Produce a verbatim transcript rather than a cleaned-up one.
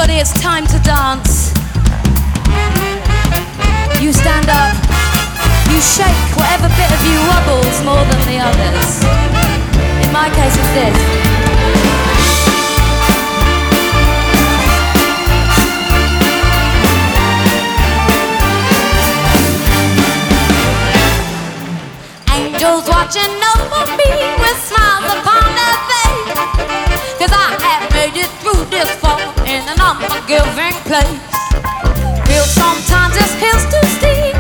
Everybody, it's time to dance. You stand up, you shake whatever bit of you wobbles more than the others. In my case, it's this. Angels watching over me with smiles upon their face, 'cause I have made it through this far in an unforgiving place. Feel sometimes this hill's too steep,